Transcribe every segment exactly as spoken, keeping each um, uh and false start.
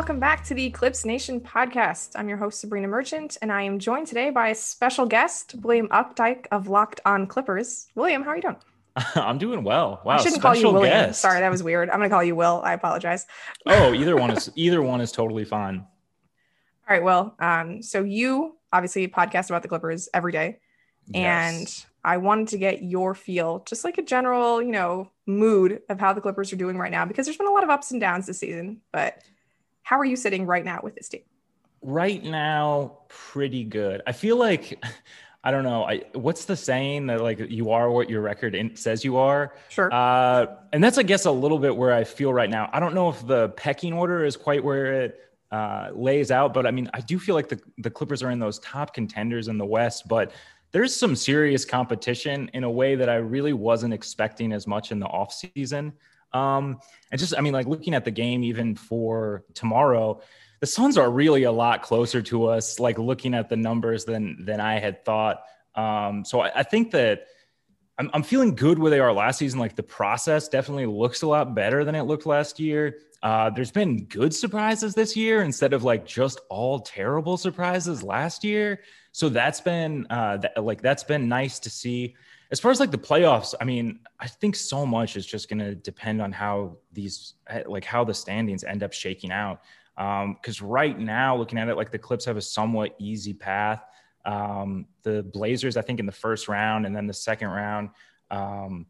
welcome back to the Clips Nation podcast. I'm your host, Sabrina Merchant, and I am joined today by a special guest, William Updike of Locked On Clippers. William, how are you doing? I'm doing well. Wow, I shouldn't call you special William. guest. Sorry, that was weird. I'm going to call you Will. I apologize. Oh, either one is either one is totally fine. All right, Will. Um, so you obviously podcast about the Clippers every day, Yes. and I wanted to get your feel, just like a general, you know, mood of how the Clippers are doing right now, because there's been a lot of ups and downs this season. But how are you sitting right now with this team? Right now, pretty good. I feel like, I don't know. I what's the saying that like you are what your record in, says you are? Sure. Uh, and that's, I guess, a little bit where I feel right now. I don't know if the pecking order is quite where it uh, lays out, but I mean, I do feel like the, the Clippers are in those top contenders in the West, but there's some serious competition in a way that I really wasn't expecting as much in the offseason. Um, and just, I mean, like looking at the game, even for tomorrow, the Suns are really a lot closer to us, like looking at the numbers than, than I had thought. Um, so I, I think that I'm, I'm feeling good where they are last season. Like the process definitely looks a lot better than it looked last year. Uh, there's been good surprises this year instead of like just all terrible surprises last year. So that's been uh, that, like, that's been nice to see. As far as like the playoffs, I mean, I think so much is just going to depend on how these, like how the standings end up shaking out. Um, cause right now looking at it, like the Clips have a somewhat easy path. Um, the Blazers, I think in the first round and then the second round, um,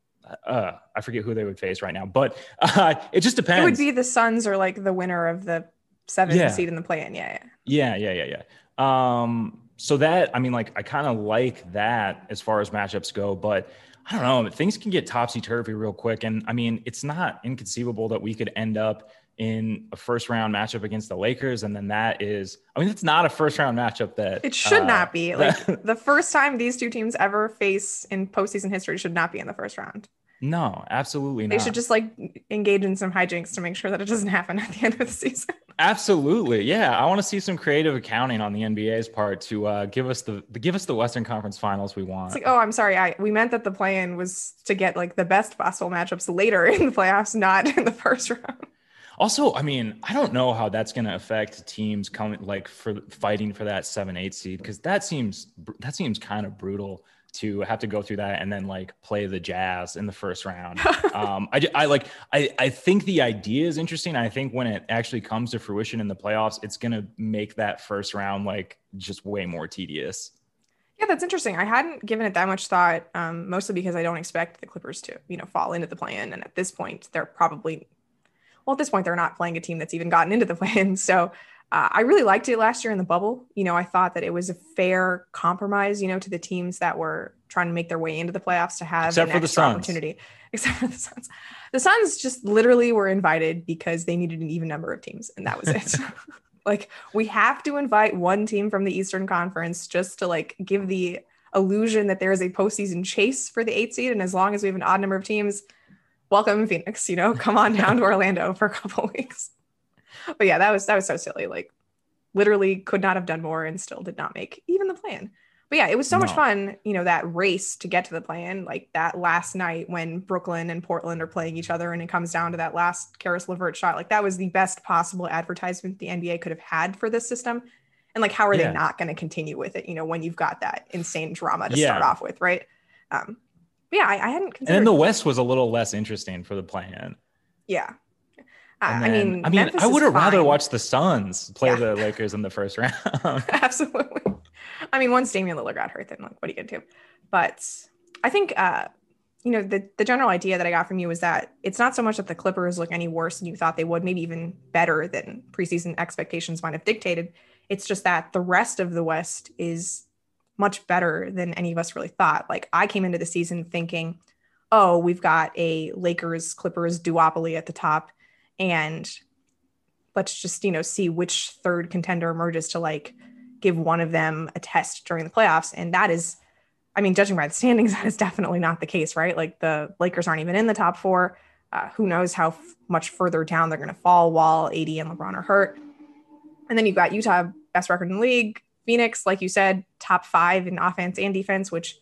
uh, I forget who they would face right now, but uh, it just depends. It would be the Suns or like the winner of the seventh Yeah. seed in the play-in. Yeah, Yeah. Yeah. Yeah. Yeah. Yeah. Um, so that, I mean, like, I kind of like that as far as matchups go, but I don't know, things can get topsy-turvy real quick. And I mean, it's not inconceivable that we could end up in a first round matchup against the Lakers. And then that is, I mean, it's not a first round matchup that it should uh, not be. Like that, the first time these two teams ever face in postseason history should not be in the first round. No, absolutely not. They should just like engage in some hijinks to make sure that it doesn't happen at the end of the season. Absolutely. Yeah. I want to see some creative accounting on the N B A's part to uh, give us the, the give us the Western Conference Finals we want. It's like, oh, I'm sorry. I we meant that the play-in was to get like the best possible matchups later in the playoffs, not in the first round. Also, I mean, I don't know how that's going to affect teams coming like for fighting for that seven, eight seed. Cause that seems, that seems kind of brutal to have to go through that and then like play the Jazz in the first round. um, I, I like, I, I think the idea is interesting. I think when it actually comes to fruition in the playoffs, it's going to make that first round like just way more tedious. Yeah, that's interesting. I hadn't given it that much thought, um, mostly because I don't expect the Clippers to, you know, fall into the play-in. And at this point, they're probably, well, at this point, they're not playing a team that's even gotten into the play-in. So Uh, I really liked it last year in the bubble. You know, I thought that it was a fair compromise, you know, to the teams that were trying to make their way into the playoffs to have Except an for the extra Suns. opportunity. Except for the Suns. The Suns just literally were invited because they needed an even number of teams, and that was it. Like, we have to invite one team from the Eastern Conference just to like give the illusion that there is a postseason chase for the eighth seed. And as long as we have an odd number of teams, welcome Phoenix, you know, come on down to Orlando for a couple of weeks. But yeah, that was that was so silly. Like, literally could not have done more and still did not make even the plan. But yeah, it was so No. much fun, you know, that race to get to the plan, like that last night when Brooklyn and Portland are playing each other and it comes down to that last Karis LeVert shot. Like, that was the best possible advertisement the N B A could have had for this system. And like, how are Yeah. they not going to continue with it, you know, when you've got that insane drama to Yeah. start off with, right? Um, but yeah, I, I hadn't considered. And then the West was a little less interesting for the play-in. Yeah. And I then, mean, I mean, Memphis I would have is rather fine. watched the Suns play Yeah. the Lakers in the first round. Absolutely. I mean, once Damian Lillard got hurt, then like, what are you gonna do? But I think, uh, you know, the the general idea that I got from you is that it's not so much that the Clippers look any worse than you thought they would, maybe even better than preseason expectations might have dictated. It's just that the rest of the West is much better than any of us really thought. Like, I came into the season thinking, oh, we've got a Lakers Clippers duopoly at the top, and let's just, you know, see which third contender emerges to like give one of them a test during the playoffs. And that is, I mean, judging by the standings, that is definitely not the case, right? Like, the Lakers aren't even in the top four. Uh, who knows how f- much further down they're going to fall while A D and LeBron are hurt. And then you've got Utah, best record in the league. Phoenix, like you said, top five in offense and defense, which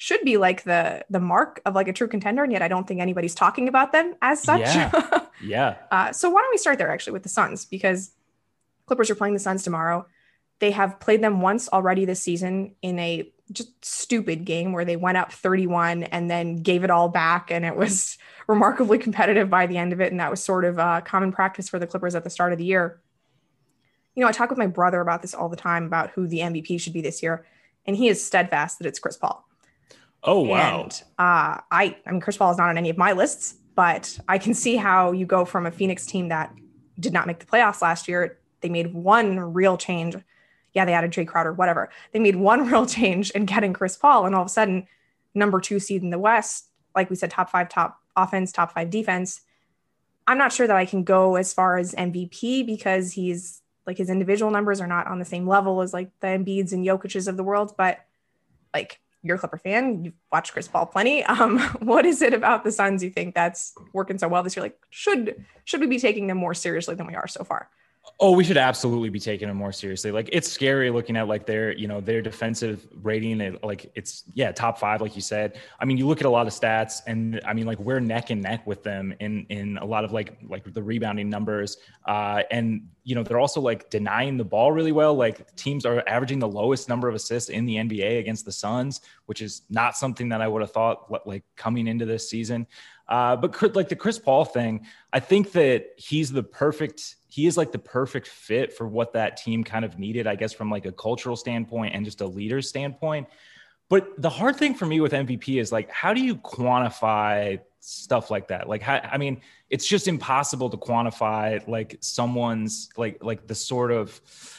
should be like the the mark of like a true contender, and yet I don't think anybody's talking about them as such. Yeah. Yeah. uh, so why don't we start there actually with the Suns, because Clippers are playing the Suns tomorrow. They have played them once already this season in a just stupid game where they went up thirty-one and then gave it all back, and it was remarkably competitive by the end of it, and that was sort of uh, common practice for the Clippers at the start of the year. You know, I talk with my brother about this all the time, about who the M V P should be this year, and he is steadfast that it's Chris Paul. Oh, wow. And uh, I, I mean, Chris Paul is not on any of my lists, but I can see how you go from a Phoenix team that did not make the playoffs last year. They made one real change. Yeah, they added Jay Crowder, whatever. They made one real change in getting Chris Paul, and all of a sudden, number two seed in the West, like we said, top five, top offense, top five defense. I'm not sure that I can go as far as M V P, because he's like, his individual numbers are not on the same level as like the Embiids and Jokic's of the world, but like, you're a Clipper fan, you've watched Chris Paul plenty. Um, what is it about the Suns you think that's working so well this year? Like, should should we be taking them more seriously than we are so far? Oh, we should absolutely be taking them more seriously. Like, it's scary looking at like their, you know, their defensive rating, and like it's yeah, top five, like you said. I mean, you look at a lot of stats, and I mean, like, we're neck and neck with them in in a lot of like like the rebounding numbers. Uh, and you know, they're also like denying the ball really well. Like, teams are averaging the lowest number of assists in the N B A against the Suns, which is not something that I would have thought like coming into this season. Uh, but like the Chris Paul thing, I think that he's the perfect, he is like the perfect fit for what that team kind of needed, I guess, from like a cultural standpoint and just a leader's standpoint. But the hard thing for me with M V P is like, how do you quantify stuff like that? Like, how, I mean, it's just impossible to quantify like someone's like, like the sort of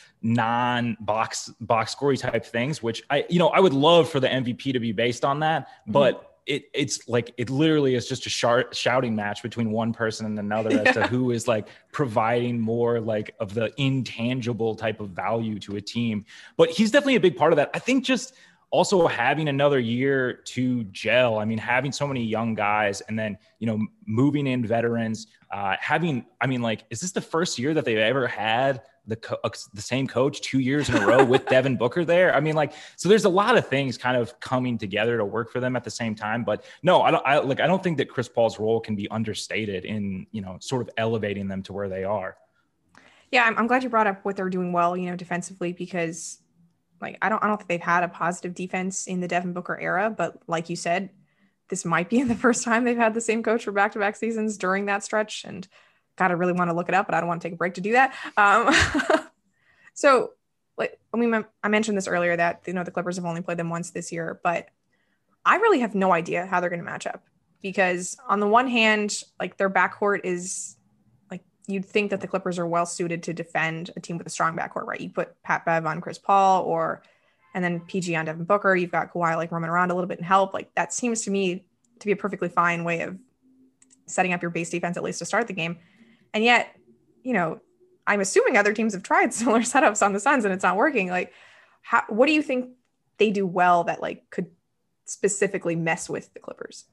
non-box box scoring type things, which I, you know, I would love for the M V P to be based on that, but mm-hmm. It it's like, it literally is just a sh- shouting match between one person and another yeah. as to who is like providing more like of the intangible type of value to a team. But he's definitely a big part of that. I think just also having another year to gel. I mean, having so many young guys, and then, you know, moving in veterans, uh, having, I mean, like, is this the first year that they've ever had the co- the same coach two years in a row with Devin Booker there? I mean, like, so there's a lot of things kind of coming together to work for them at the same time. But no, I don't I, like, I don't think that Chris Paul's role can be understated in, you know, sort of elevating them to where they are. Yeah, I'm, I'm glad you brought up what they're doing well, you know, defensively, because like, I don't, I don't think they've had a positive defense in the Devin Booker era, but like you said, this might be the first time they've had the same coach for back-to-back seasons during that stretch. And God, I really want to look it up, but I don't want to take a break to do that. Um, so like, I mean, I mentioned this earlier that, you know, the Clippers have only played them once this year, but I really have no idea how they're going to match up, because on the one hand, like, their backcourt is like, you'd think that the Clippers are well suited to defend a team with a strong backcourt, right? You put Pat Bev on Chris Paul, or, and then P G on Devin Booker. You've got Kawhi like roaming around a little bit and help. Like, that seems to me to be a perfectly fine way of setting up your base defense, at least to start the game. And yet, you know, I'm assuming other teams have tried similar setups on the Suns and it's not working. Like, how, what do you think they do well that like could specifically mess with the Clippers?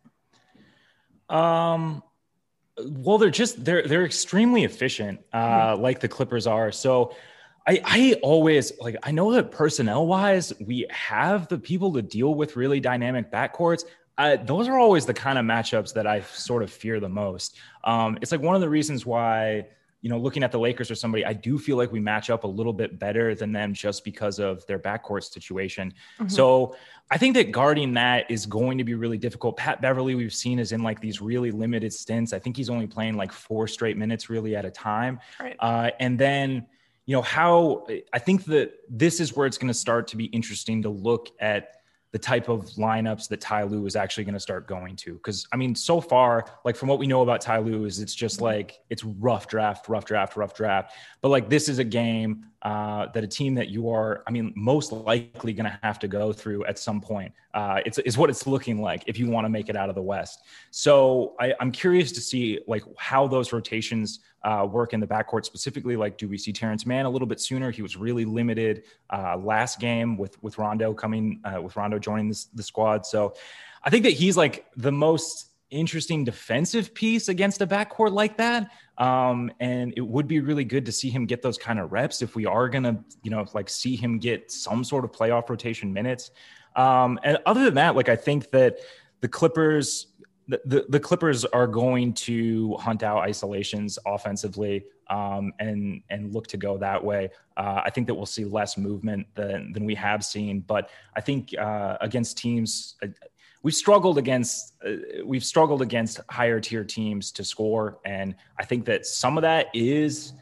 Um, well, they're just, they're, they're extremely efficient, uh, mm-hmm. like the Clippers are. So I, I always like, I know that personnel wise, we have the people to deal with really dynamic backcourts. Uh, those are always the kind of matchups that I sort of fear the most. Um, it's like one of the reasons why, you know, looking at the Lakers or somebody, I do feel like we match up a little bit better than them just because of their backcourt situation. Mm-hmm. So I think that guarding that is going to be really difficult. Pat Beverly, we've seen, is in like these really limited stints. I think he's only playing like four straight minutes really at a time. Right. Uh, and then, you know, how I think that this is where it's going to start to be interesting to look at the type of lineups that Ty Lue is actually going to start going to. Because, I mean, so far, like, from what we know about Ty Lue is it's just like, it's rough draft, rough draft, rough draft. But like, this is a game uh, that a team that you are, I mean, most likely going to have to go through at some point. Uh, it's is what it's looking like if you want to make it out of the West. So I, I'm curious to see like how those rotations uh, work in the backcourt specifically. Like, do we see Terrence Mann a little bit sooner? He was really limited uh, last game with, with Rondo coming, uh, with Rondo joining this, the squad. So I think that he's like the most interesting defensive piece against a backcourt like that. Um, and it would be really good to see him get those kind of reps if we are going to, you know, like see him get some sort of playoff rotation minutes. Um, and other than that, like, I think that the Clippers, the, the, the Clippers are going to hunt out isolations offensively, um, and, and look to go that way. Uh, I think that we'll see less movement than, than we have seen, but I think, uh, against teams, uh, we've struggled against, uh, we've struggled against higher tier teams to score. And I think that some of that is,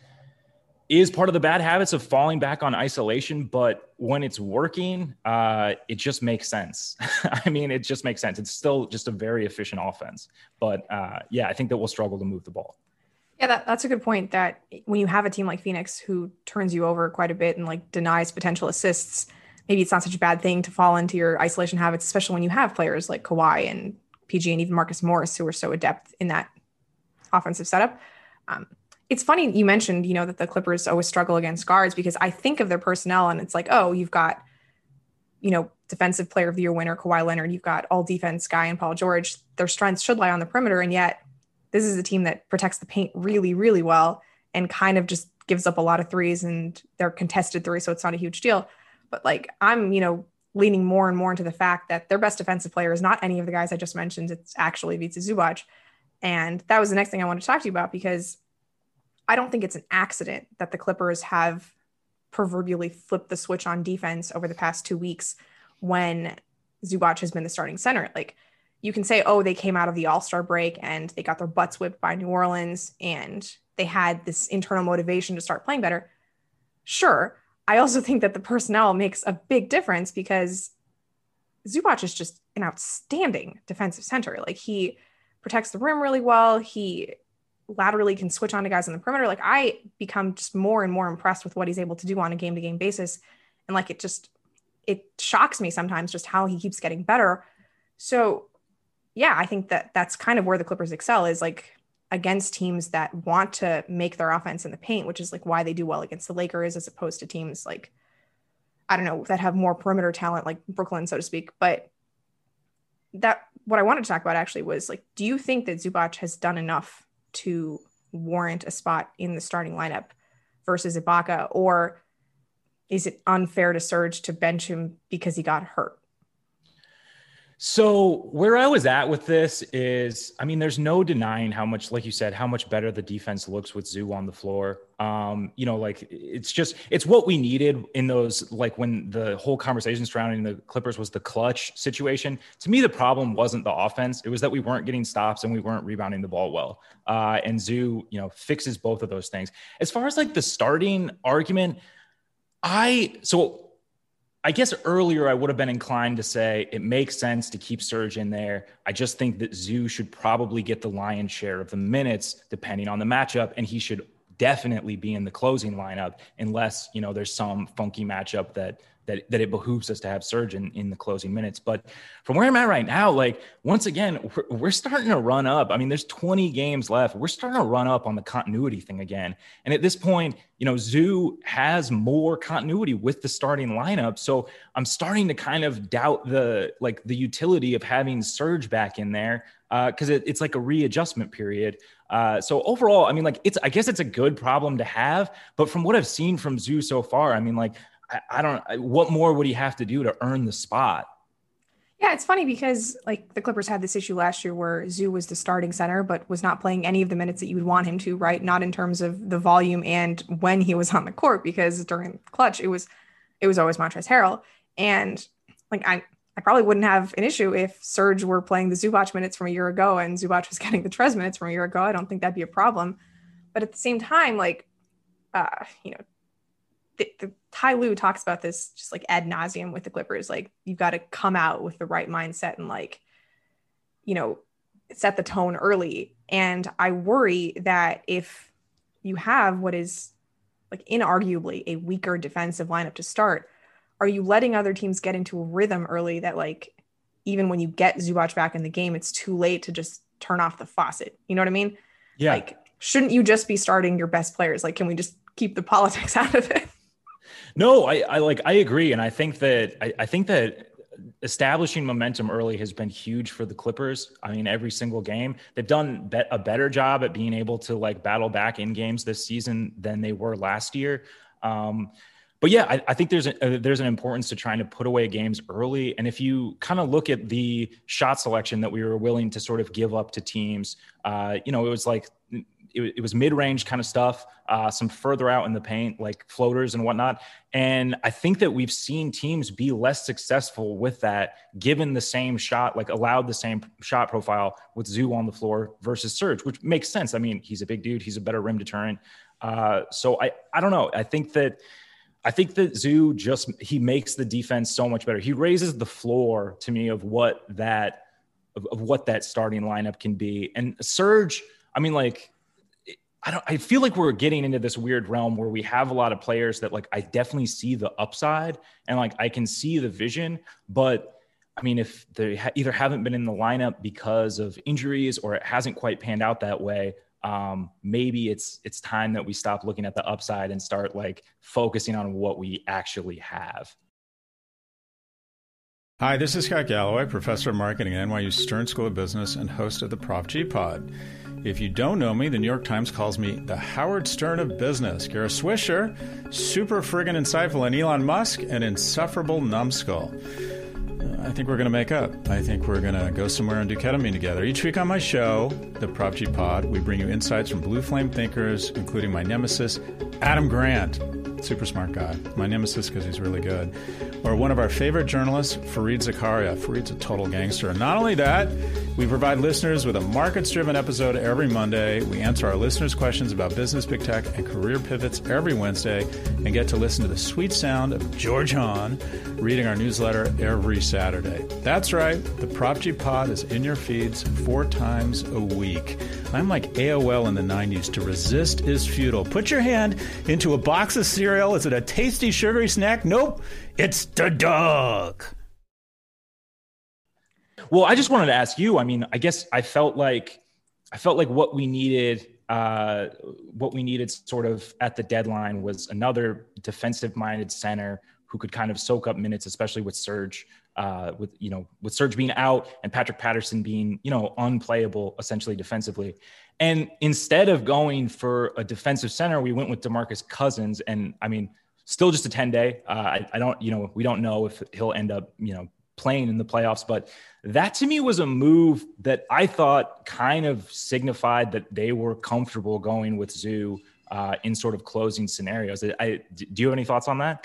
is part of the bad habits of falling back on isolation, but when it's working, uh, it just makes sense. I mean, it just makes sense. It's still just a very efficient offense, but uh, yeah, I think that we'll struggle to move the ball. Yeah, that, that's a good point, that when you have a team like Phoenix who turns you over quite a bit and like denies potential assists, maybe it's not such a bad thing to fall into your isolation habits, especially when you have players like Kawhi and P G and even Marcus Morris, who are so adept in that offensive setup. Um, It's funny you mentioned, you know, that the Clippers always struggle against guards, because I think of their personnel and it's like, oh, you've got, you know, defensive player of the year winner, Kawhi Leonard, you've got all defense guy and Paul George. Their strengths should lie on the perimeter. And yet this is a team that protects the paint really, really well and kind of just gives up a lot of threes, and they're contested threes. So it's not a huge deal. But like, I'm, you know, leaning more and more into the fact that their best defensive player is not any of the guys I just mentioned. It's actually Ivica Zubac. And that was the next thing I wanted to talk to you about, because I don't think it's an accident that the Clippers have proverbially flipped the switch on defense over the past two weeks when Zubac has been the starting center. Like, you can say, oh, they came out of the All-Star break and they got their butts whipped by New Orleans and they had this internal motivation to start playing better. Sure. I also think that the personnel makes a big difference, because Zubac is just an outstanding defensive center. Like, he protects the rim really well. He laterally can switch on to guys on the perimeter. Like, I become just more and more impressed with what he's able to do on a game to game basis. And like, it just, it shocks me sometimes just how he keeps getting better. So yeah, I think that that's kind of where the Clippers excel, is like against teams that want to make their offense in the paint, which is like why they do well against the Lakers, as opposed to teams like, I don't know, that have more perimeter talent, like Brooklyn, so to speak. But that, what I wanted to talk about actually was like, do you think that Zubac has done enough to warrant a spot in the starting lineup versus Ibaka, or is it unfair to Serge to bench him because he got hurt? So where I was at with this is, I mean, there's no denying how much, like you said, how much better the defense looks with Zoo on the floor. Um, you know, like it's just, it's what we needed in those, like when the whole conversation surrounding the Clippers was the clutch situation. To me, the problem wasn't the offense. It was that we weren't getting stops and we weren't rebounding the ball well. Uh, and Zoo, you know, fixes both of those things. As far as like the starting argument, I, so I guess earlier I would have been inclined to say it makes sense to keep Serge in there. I just think that Zoo should probably get the lion's share of the minutes depending on the matchup, and he should definitely be in the closing lineup unless, you know, there's some funky matchup that that that it behooves us to have Serge in, in the closing minutes. But from where I'm at right now, like, once again, we're, we're starting to run up. I mean, there's twenty games left. We're starting to run up on the continuity thing again. And at this point, you know, Zoo has more continuity with the starting lineup. So I'm starting to kind of doubt the, like the utility of having Serge back in there, uh, cause it, it's like a readjustment period. Uh, so overall, I mean, like it's, I guess it's a good problem to have, but from what I've seen from Zoo so far, I mean, like, I, I don't, what more would he have to do to earn the spot? Yeah, it's funny because like the Clippers had this issue last year where Zoo was the starting center, but was not playing any of the minutes that you would want him to, right? Not in terms of the volume and when he was on the court, because during clutch, it was, it was always Montrezl Harrell. And like, I, I probably wouldn't have an issue if Serge were playing the Zubac minutes from a year ago and Zubac was getting the Trez minutes from a year ago. I don't think that'd be a problem. But at the same time, like, uh, you know, the, the Ty Lue talks about this just like ad nauseum with the Clippers. Like, you've got to come out with the right mindset and like, you know, set the tone early. And I worry that if you have what is like inarguably a weaker defensive lineup to start, are you letting other teams get into a rhythm early that like, even when you get Zubac back in the game, it's too late to just turn off the faucet. You know what I mean? Yeah. Like, shouldn't you just be starting your best players? Like, can we just keep the politics out of it? No, I, I like, I agree. And I think that, I, I think that establishing momentum early has been huge for the Clippers. I mean, every single game they've done be- a better job at being able to like battle back in games this season than they were last year. Um, But yeah, I, I think there's a, there's an importance to trying to put away games early. And if you kind of look at the shot selection that we were willing to sort of give up to teams, uh, you know, it was like it, it was mid-range kind of stuff, uh, some further out in the paint, like floaters and whatnot. And I think that we've seen teams be less successful with that, given the same shot, like allowed the same shot profile with Zoo on the floor versus Serge, which makes sense. I mean, he's a big dude. He's a better rim deterrent. Uh, so I, I don't know. I think that I think that Zoo just, he makes the defense so much better. He raises the floor to me of what that, of, of what that starting lineup can be. And Serge, I mean, like, I don't, I feel like we're getting into this weird realm where we have a lot of players that like, I definitely see the upside and like, I can see the vision, but I mean, if they ha- either haven't been in the lineup because of injuries or it hasn't quite panned out that way, um, maybe it's, it's time that we stop looking at the upside and start like focusing on what we actually have. Hi, this is Scott Galloway, professor of marketing at N Y U Stern School of Business and host of the Prop G Pod. If you don't know me, the New York Times calls me the Howard Stern of business. Kara Swisher, super friggin' insightful, and Elon Musk, an insufferable numbskull. I think we're going to make up. I think we're going to go somewhere and do ketamine together. Each week on my show, the Prop G Pod, we bring you insights from blue flame thinkers, including my nemesis, Adam Grant. Super smart guy. My nemesis because he's really good. Or one of our favorite journalists, Fareed Zakaria. Fareed's a total gangster. And not only that, we provide listeners with a markets-driven episode every Monday. We answer our listeners' questions about business, big tech, and career pivots every Wednesday, and get to listen to the sweet sound of George Hahn reading our newsletter every Saturday. That's right. The Prop G Pod is in your feeds four times a week. I'm like A O L in the nineties. To resist is futile. Put your hand into a box of cereal. Is it a tasty, sugary snack? Nope. It's the dog. Well, I just wanted to ask you, I mean, I guess I felt like, I felt like what we needed, uh, what we needed sort of at the deadline was another defensive minded center who could kind of soak up minutes, especially with Serge, uh, with, you know, with Serge being out and Patrick Patterson being, you know, unplayable essentially defensively. And instead of going for a defensive center, we went with DeMarcus Cousins. And I mean, still just a ten day. Uh, I, I don't, you know, we don't know if he'll end up, you know, playing in the playoffs, but that to me was a move that I thought kind of signified that they were comfortable going with Zoo uh, in sort of closing scenarios. I, do you have any thoughts on that?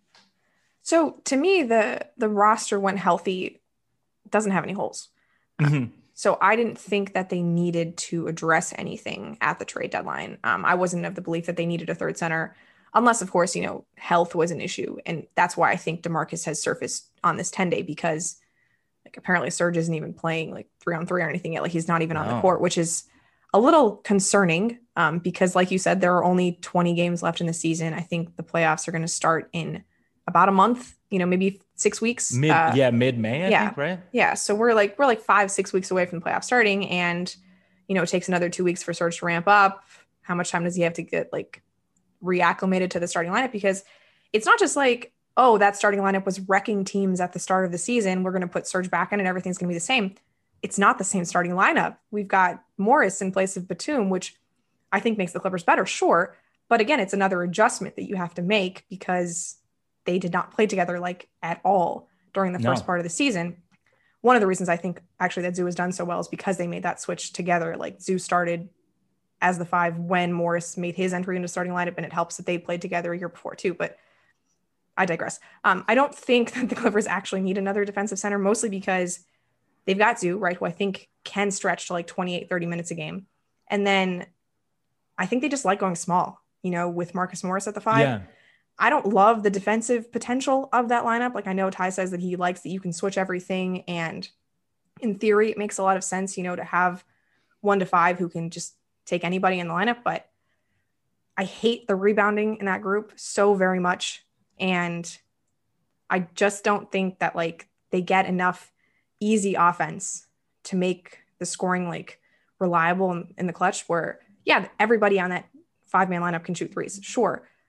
So to me, the the roster, when healthy, doesn't have any holes. Mm-hmm. So I didn't think that they needed to address anything at the trade deadline. Um, I wasn't of the belief that they needed a third center, unless, of course, you know, health was an issue. And that's why I think DeMarcus has surfaced on this ten day, because like apparently Serge isn't even playing like three on three or anything yet. Like he's not even on no. the court, which is a little concerning um, because like you said, there are only twenty games left in the season. I think the playoffs are going to start in about a month, you know, maybe six weeks. Mid, uh, yeah, mid-May, I yeah, think, right? Yeah. So we're like, we're like five, six weeks away from the playoffs starting. And, you know, it takes another two weeks for Serge to ramp up. How much time does he have to get like reacclimated to the starting lineup? Because it's not just like, oh, that starting lineup was wrecking teams at the start of the season. We're going to put Serge back in and everything's going to be the same. It's not the same starting lineup. We've got Morris in place of Batum, which I think makes the Clippers better. Sure. But again, it's another adjustment that you have to make because they did not play together like at all during the first no. part of the season. One of the reasons I think actually that Zoo has done so well is because they made that switch together. Like Zoo started as the five when Morris made his entry into starting lineup, and it helps that they played together a year before too. But I digress. Um, I don't think that the Clippers actually need another defensive center, mostly because they've got Zoo, right, who I think can stretch to like twenty-eight, thirty minutes a game. And then I think they just like going small, you know, with Marcus Morris at the five. Yeah. I don't love the defensive potential of that lineup. Like I know Ty says that he likes that you can switch everything. And in theory, it makes a lot of sense, you know, to have one to five who can just take anybody in the lineup. But I hate the rebounding in that group so very much. And I just don't think that like they get enough easy offense to make the scoring like reliable in, in the clutch where, yeah, everybody on that five man lineup can shoot threes. Sure.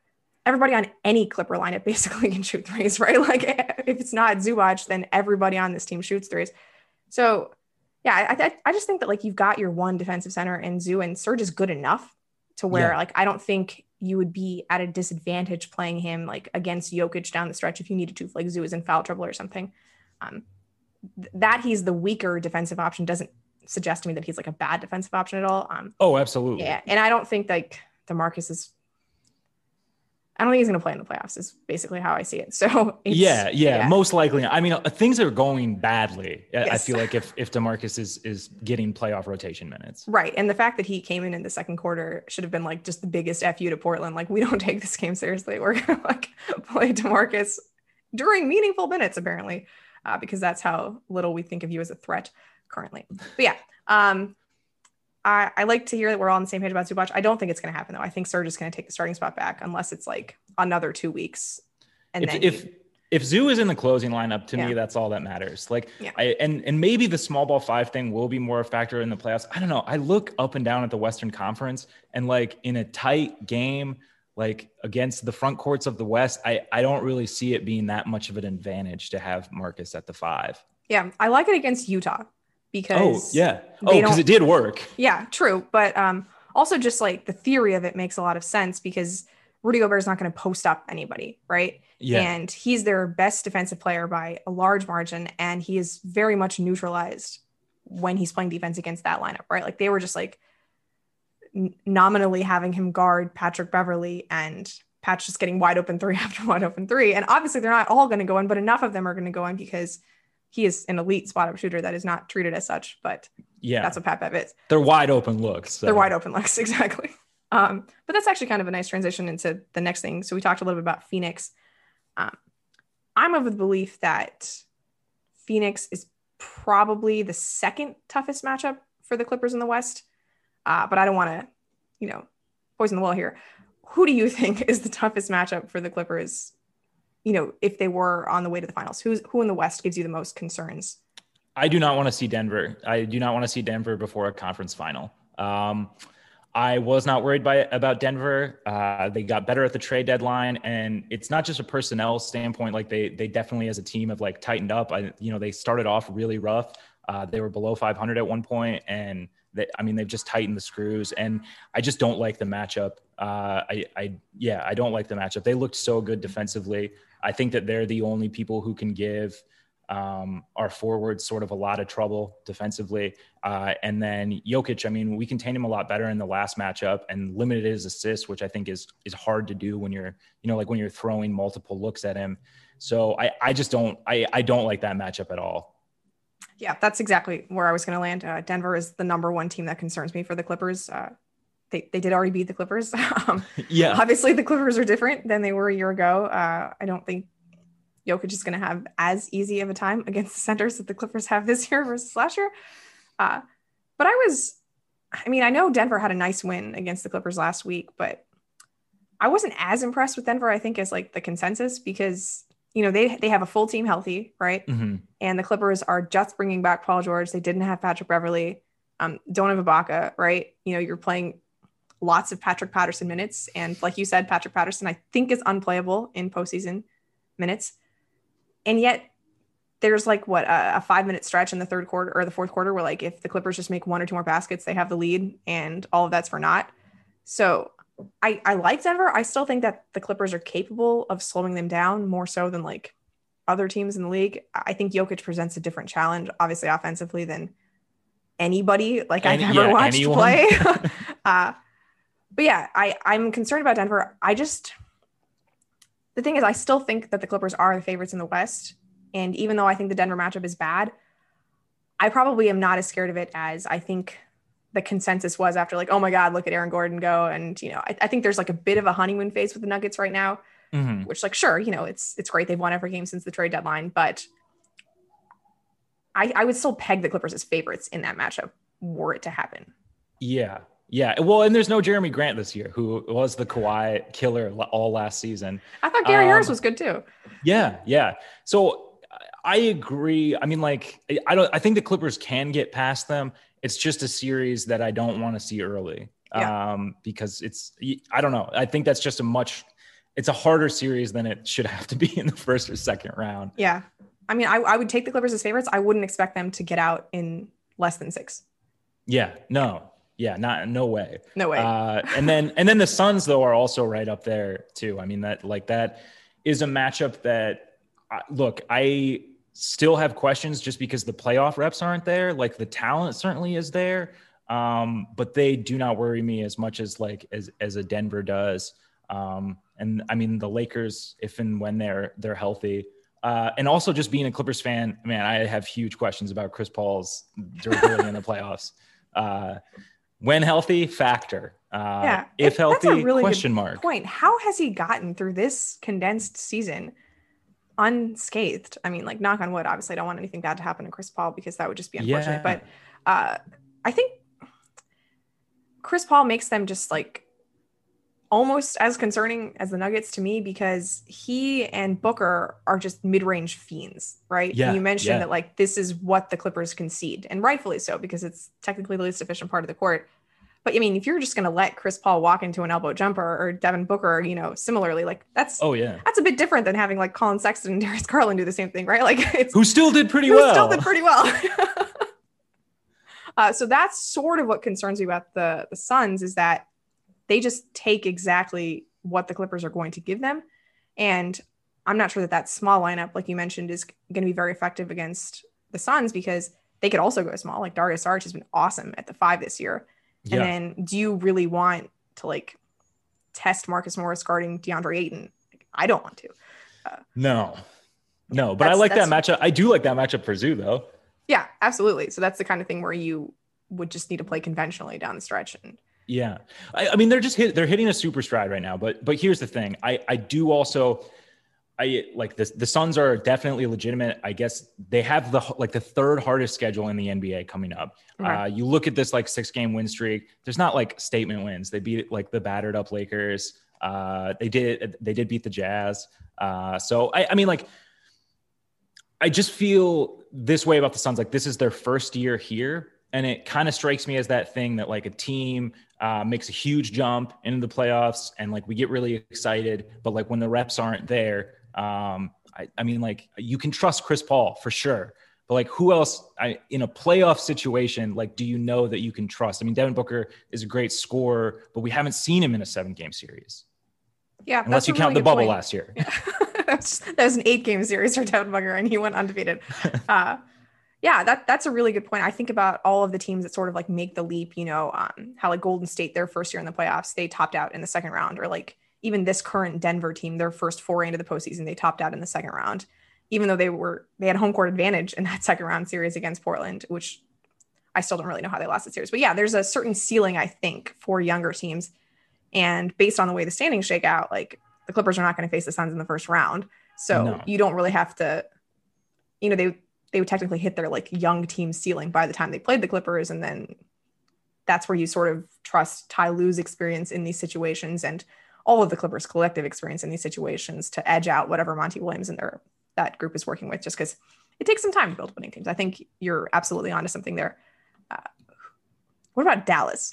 everybody on any Clipper lineup basically can shoot threes, right? Like if it's not Zubac, then everybody on this team shoots threes. So yeah, I, I, I just think that like you've got your one defensive center in Zoo, and Serge is good enough to where yeah. like I don't think you would be at a disadvantage playing him like against Jokic down the stretch if you needed to, like Zoo is in foul trouble or something. Um, th- that he's the weaker defensive option doesn't suggest to me that he's like a bad defensive option at all. Um, oh, absolutely. Yeah, and I don't think like DeMarcus is. I don't think he's going to play in the playoffs is basically how I see it. So it's, yeah, yeah, yeah, most likely. I mean, uh, things are going badly. Yes. I feel like if, if DeMarcus is, is getting playoff rotation minutes. Right. And the fact that he came in in the second quarter should have been like just the biggest F you to Portland. Like, we don't take this game seriously. We're going to like play DeMarcus during meaningful minutes, apparently, uh, because that's how little we think of you as a threat currently. But yeah, um, I, I like to hear that we're all on the same page about Zubac. I don't think it's going to happen, though. I think Serge is going to take the starting spot back unless it's like another two weeks. And if then if, you, if Zoo is in the closing lineup, to yeah. me, that's all that matters. Like, yeah. I and and maybe the small ball five thing will be more a factor in the playoffs. I don't know. I look up and down at the Western Conference, and like in a tight game, like against the front courts of the West, I I don't really see it being that much of an advantage to have Marcus at the five. Yeah, I like it against Utah. Because oh yeah oh because it did work. Yeah, true. But um also just like the theory of it makes a lot of sense because Rudy Gobert is not going to post up anybody, right? Yeah. And he's their best defensive player by a large margin, and he is very much neutralized when he's playing defense against that lineup, right? Like they were just like n- nominally having him guard Patrick Beverley, and Pat's just getting wide open three after wide open three. And obviously they're not all going to go in, but enough of them are going to go in because he is an elite spot up shooter that is not treated as such, but yeah, that's what Pat Bev is. They're wide open looks. So. They're wide open looks. Exactly. Um, but that's actually kind of a nice transition into the next thing. So we talked a little bit about Phoenix. Um, I'm of the belief that Phoenix is probably the second toughest matchup for the Clippers in the West. Uh, but I don't want to, you know, poison the well here. Who do you think is the toughest matchup for the Clippers? You know, if they were on the way to the finals, who's who in the West gives you the most concerns? I do not want to see Denver. I do not want to see Denver before a conference final. Um, I was not worried by about Denver. Uh, they got better at the trade deadline, and it's not just a personnel standpoint. Like they, they definitely as a team have like tightened up. I, you know, they started off really rough. Uh, they were below five hundred at one point, and they, I mean, they've just tightened the screws. And I just don't like the matchup. Uh, I, I, yeah, I don't like the matchup. They looked so good defensively. I think that they're the only people who can give um, our forwards sort of a lot of trouble defensively. Uh, and then Jokic, I mean, we contained him a lot better in the last matchup and limited his assists, which I think is, is hard to do when you're, you know, like when you're throwing multiple looks at him. So I, I just don't, I, I don't like that matchup at all. Yeah, that's exactly where I was going to land. Uh, Denver is the number one team that concerns me for the Clippers. Uh, They, they did already beat the Clippers. um, yeah. Obviously, the Clippers are different than they were a year ago. Uh, I don't think Jokic is going to have as easy of a time against the centers that the Clippers have this year versus last year. Uh, but I was, I mean, I know Denver had a nice win against the Clippers last week, but I wasn't as impressed with Denver, I think, as like the consensus because, you know, they they have a full team healthy, right? Mm-hmm. And the Clippers are just bringing back Paul George. They didn't have Patrick Beverley. Um, don't have Ibaka, right? You know, you're playing lots of Patrick Patterson minutes. And like you said, Patrick Patterson, I think is unplayable in postseason minutes. And yet there's like what a, a five minute stretch in the third quarter or the fourth quarter where like, if the Clippers just make one or two more baskets, they have the lead and all of that's for naught. So I, I like Denver. I still think that the Clippers are capable of slowing them down more so than like other teams in the league. I think Jokic presents a different challenge, obviously offensively than anybody like Any, I've ever yeah, watched anyone. play. uh, But yeah, I, I'm concerned about Denver. I just, the thing is, I still think that the Clippers are the favorites in the West. And even though I think the Denver matchup is bad, I probably am not as scared of it as I think the consensus was after like, oh my God, look at Aaron Gordon go. And, you know, I, I think there's like a bit of a honeymoon phase with the Nuggets right now, mm-hmm. which like, sure, you know, it's, it's great. They've won every game since the trade deadline, but I, I would still peg the Clippers as favorites in that matchup were it to happen. Yeah. Yeah. Well, and there's no Jeremy Grant this year, who was the Kawhi killer all last season. I thought Gary um, Harris was good too. Yeah. Yeah. So I agree. I mean, like, I don't, I think the Clippers can get past them. It's just a series that I don't want to see early yeah. um, because it's, I don't know. I think that's just a much, it's a harder series than it should have to be in the first or second round. Yeah. I mean, I, I would take the Clippers as favorites. I wouldn't expect them to get out in less than six. Yeah, no. Yeah, not no way. No way. Uh, and then and then the Suns though are also right up there too. I mean that like that is a matchup that uh, look, I still have questions just because the playoff reps aren't there. Like the talent certainly is there, um, but they do not worry me as much as like as as a Denver does. Um, and I mean the Lakers, if and when they're they're healthy. Uh, and also just being a Clippers fan, man, I have huge questions about Chris Paul's durability in the playoffs. Uh, When healthy, factor. Uh, yeah. If it, healthy, that's a really question good mark. Point. How has he gotten through this condensed season unscathed? I mean, like, knock on wood. Obviously, I don't want anything bad to happen to Chris Paul because that would just be unfortunate. Yeah. But uh, I think Chris Paul makes them just like almost as concerning as the Nuggets to me because he and Booker are just mid-range fiends, right? Yeah, and you mentioned yeah. that like this is what the Clippers concede, and rightfully so because it's technically the least efficient part of the court. But I mean, if you're just going to let Chris Paul walk into an elbow jumper or Devin Booker, you know, similarly, like that's oh yeah, that's a bit different than having like Colin Sexton and Darius Garland do the same thing, right? Like it's who still did pretty who well. Still did pretty well. uh, so that's sort of what concerns me about the the Suns is that they just take exactly what the Clippers are going to give them. And I'm not sure that that small lineup, like you mentioned, is going to be very effective against the Suns because they could also go small. Like Darius Saric has been awesome at the five this year. Yeah. And then do you really want to like test Marcus Morris guarding DeAndre Ayton? Like, I don't want to. Uh, no, no, but I like that matchup. I do like that matchup for Zoo though. Yeah, absolutely. So that's the kind of thing where you would just need to play conventionally down the stretch. And Yeah. I, I mean, they're just hit, they're hitting a super stride right now, but, but here's the thing. I, I do also, I like this, the Suns are definitely legitimate. I guess they have the, like the third hardest schedule in the N B A coming up. Okay. Uh, you look at this like six game win streak. There's not like statement wins. They beat like the battered up Lakers. Uh, they did, they did beat the Jazz. Uh, so I, I mean, like, I just feel this way about the Suns. Like this is their first year here. And it kind of strikes me as that thing that like a team uh, makes a huge jump into the playoffs and like we get really excited, but like when the reps aren't there, um, I, I mean, like you can trust Chris Paul for sure, but like who else I, in a playoff situation, like, do you know that you can trust? I mean, Devin Booker is a great scorer, but we haven't seen him in a seven game series. Yeah. Unless you count really the bubble point. last year. Yeah. that, was, that was an eight game series for Devin Booker and he went undefeated. Uh, Yeah, that that's a really good point. I think about all of the teams that sort of like make the leap, you know, um, how like Golden State, their first year in the playoffs, they topped out in the second round, or like even this current Denver team, their first foray into the postseason, they topped out in the second round, even though they were, they had home court advantage in that second round series against Portland, which I still don't really know how they lost the series. But yeah, there's a certain ceiling, I think, for younger teams. And based on the way the standings shake out, like the Clippers are not going to face the Suns in the first round. So no. You don't really have to, you know, they, they would technically hit their like young team ceiling by the time they played the Clippers. And then that's where you sort of trust Ty Lue's experience in these situations and all of the Clippers collective experience in these situations to edge out whatever Monty Williams and their, that group is working with, just because it takes some time to build winning teams. I think you're absolutely onto something there. Uh, what about Dallas?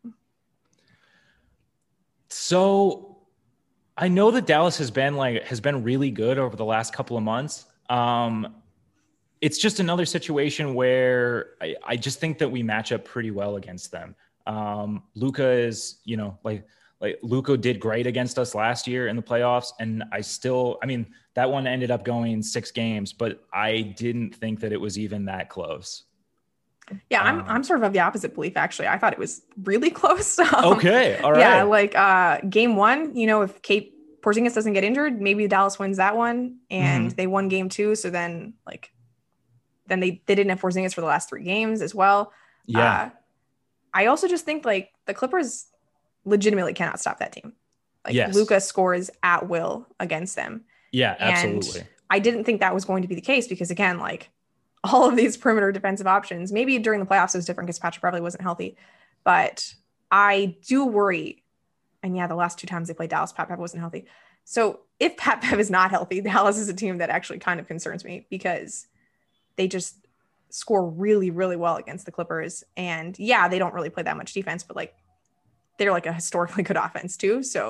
So I know that Dallas has been like, has been really good over the last couple of months. Um, It's just another situation where I, I just think that we match up pretty well against them. Um, Luka is, you know, like, like Luka did great against us last year in the playoffs. And I still, I mean, that one ended up going six games, but I didn't think that it was even that close. Yeah, I'm um, I'm sort of of the opposite belief, actually. I thought it was really close. Um, okay, all right. Yeah, like uh, game one, you know, if Kate Porzingis doesn't get injured, maybe Dallas wins that one. And mm-hmm. they won game two. So then, like, then they, they didn't have Porzingis for the last three games as well. Yeah. Uh, I also just think, like, the Clippers legitimately cannot stop that team. Like, yes. Luka scores at will against them. Yeah, and absolutely. I didn't think that was going to be the case because, again, like, all of these perimeter defensive options, maybe during the playoffs it was different because Patrick Beverley wasn't healthy, but I do worry. And yeah, the last two times they played Dallas, Pat Bev wasn't healthy. So if Pat Bev is not healthy, Dallas is a team that actually kind of concerns me because they just score really, really well against the Clippers. And yeah, they don't really play that much defense, but like they're like a historically good offense too. So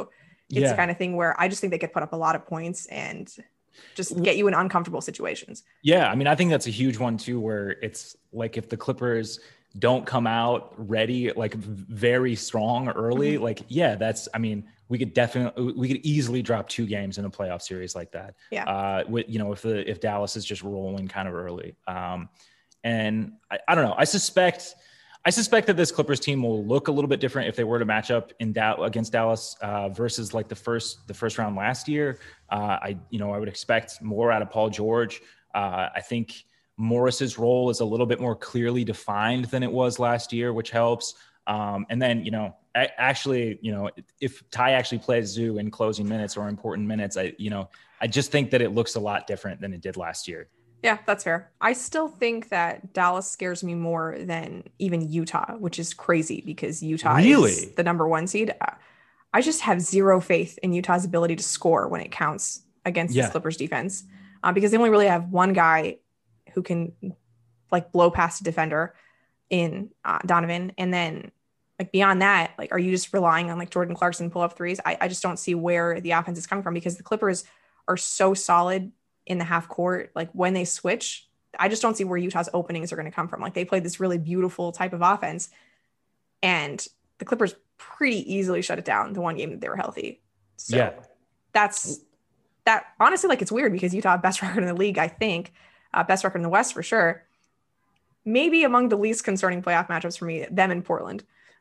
It's Yeah. the kind of thing where I just think they could put up a lot of points and just get you in uncomfortable situations. Yeah, I mean, I think that's a huge one too, where it's like if the Clippers don't come out ready, like very strong early, Mm-hmm. like, yeah, that's, I mean, we could definitely, we could easily drop two games in a playoff series like that. Yeah. Uh, with, you know, if the, if Dallas is just rolling kind of early. Um, and I, I don't know, I suspect, I suspect that this Clippers team will look a little bit different if they were to match up in da- against Dallas uh, versus like the first, the first round last year. Uh, I, you know, I would expect more out of Paul George. Uh, I think Morris's role is a little bit more clearly defined than it was last year, which helps. Um, and then, you know, a- actually, you know, if Ty actually plays Zoo in closing minutes or important minutes, I, you know, I just think that it looks a lot different than it did last year. Yeah, that's fair. I still think that Dallas scares me more than even Utah, which is crazy because Utah Really? is the number one seed. Uh, I just have zero faith in Utah's ability to score when it counts against Yeah. this Clippers defense uh, because they only really have one guy who can like blow past a defender in uh, Donovan. And then like beyond that, like, are you just relying on like Jordan Clarkson pull up threes? I, I just don't see where the offense is coming from because the Clippers are so solid in the half court. Like when they switch, I just don't see where Utah's openings are going to come from. Like they played this really beautiful type of offense and the Clippers pretty easily shut it down the one game that they were healthy. So Yeah. that's that honestly, like it's weird because Utah best record in the league, I think, uh, best record in the West for sure. Maybe among the least concerning playoff matchups for me, them in Portland.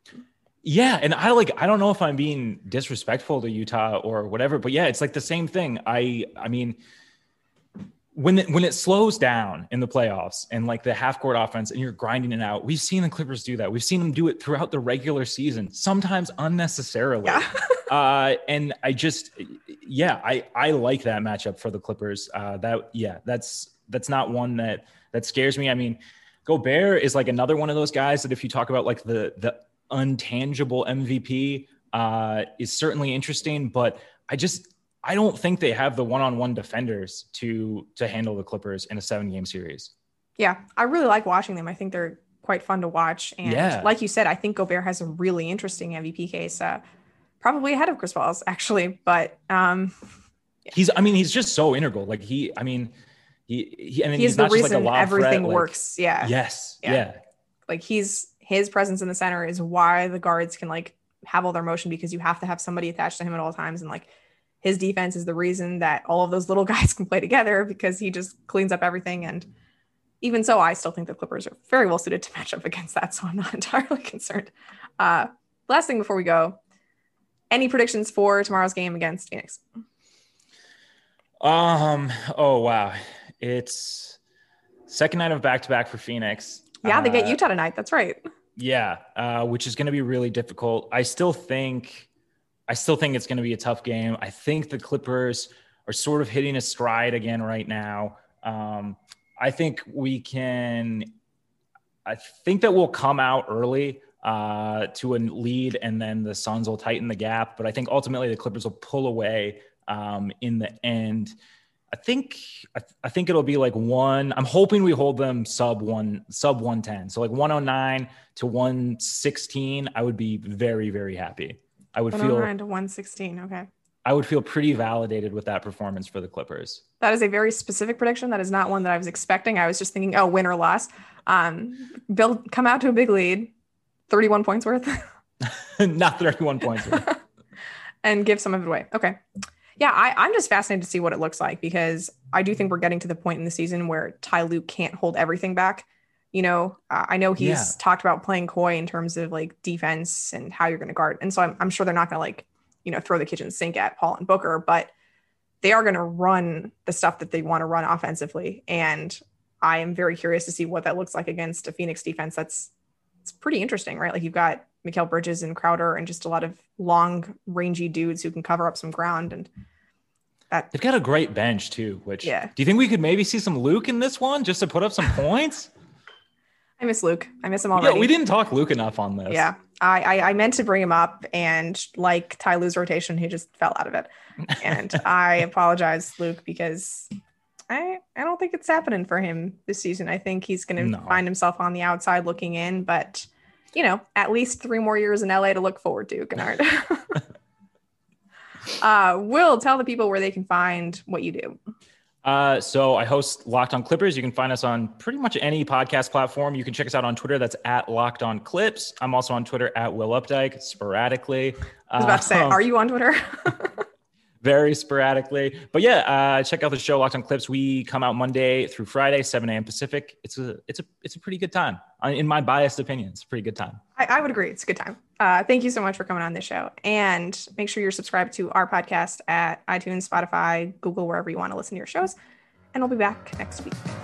Yeah. And I like, I don't know if I'm being disrespectful to Utah or whatever, but yeah, it's like the same thing. I, I mean, when it, when it slows down in the playoffs and like the half court offense and you're grinding it out, we've seen the Clippers do that. We've seen them do it throughout the regular season, sometimes unnecessarily. Yeah. uh, and I just, yeah, I, I like that matchup for the Clippers. Uh, that, yeah, that's, that's not one that, that scares me. I mean, Gobert is like another one of those guys that if you talk about like the, the untangible M V P uh, is certainly interesting, but I just, I don't think they have the one-on-one defenders to to handle the Clippers in a seven-game series. Yeah, I really like watching them. I think they're quite fun to watch. And Yeah. like you said, I think Gobert has a really interesting M V P case, uh, probably ahead of Chris Paul's actually. But um, he's, I mean, he's just so integral. Like he, I mean, he, he I mean, he's, he's the not just like a reason lob everything threat, like, works. Yeah. Yes. Yeah. Yeah. Like he's his presence in the center is why the guards can like have all their motion because you have to have somebody attached to him at all times. And like his defense is the reason that all of those little guys can play together because he just cleans up everything. And even so, I still think the Clippers are very well suited to match up against that. So I'm not entirely concerned. Uh, last thing before we go, any predictions for tomorrow's game against Phoenix? Um, oh, wow. It's second night of back-to-back for Phoenix. Yeah, they get Uh, Utah tonight. That's right. Yeah, uh, which is going to be really difficult. I still think, I still think it's going to be a tough game. I think the Clippers are sort of hitting a stride again right now. Um, I think we can. I think that we'll come out early uh, to a lead, and then the Suns will tighten the gap. But I think ultimately the Clippers will pull away um, in the end. I think I, th- I think it'll be like one. I'm hoping we hold them sub one, sub one ten. So like one oh nine to one sixteen. I would be very, very happy. I would feel one oh nine to one sixteen. Okay. I would feel pretty validated with that performance for the Clippers. That is a very specific prediction. That is not one that I was expecting. I was just thinking, oh, win or loss. Um, build, come out to a big lead, thirty-one points worth. Not thirty-one points worth. And give some of it away. Okay. Yeah, I, I'm just fascinated to see what it looks like because I do think we're getting to the point in the season where Ty Lue can't hold everything back. You know, uh, I know he's Yeah. talked about playing coy in terms of like defense and how you're going to guard. And so I'm, I'm sure they're not going to like, you know, throw the kitchen sink at Paul and Booker, but they are going to run the stuff that they want to run offensively. And I am very curious to see what that looks like against a Phoenix defense. That's, it's pretty interesting, right? Like you've got Mikal Bridges and Crowder and just a lot of long rangy dudes who can cover up some ground. And that, They've got a great bench too, which Yeah. do you think we could maybe see some Luke in this one just to put up some points? I miss Luke. I miss him already. Yeah, we didn't talk Luke enough on this. Yeah. I, I, I meant to bring him up and like Ty Lue's rotation, he just fell out of it. And I apologize, Luke, because I, I don't think it's happening for him this season. I think he's going to No. find himself on the outside looking in, but you know, at least three more years in L A to look forward to, Kennard. Uh, Will, tell the people where they can find what you do. Uh, so I host Locked On Clippers. You can find us on pretty much any podcast platform. You can check us out on Twitter. That's at Locked On Clips. I'm also on Twitter at Will Updike sporadically. I was about to say, um, are you on Twitter? Very sporadically. But yeah, uh, check out the show Locked On Clips. We come out Monday through Friday, seven a.m. Pacific. It's a it's a it's a pretty good time. In my biased opinion, it's a pretty good time. I, I would agree. It's a good time. Uh, thank you so much for coming on this show. And make sure you're subscribed to our podcast at iTunes, Spotify, Google, wherever you want to listen to your shows. And we'll be back next week.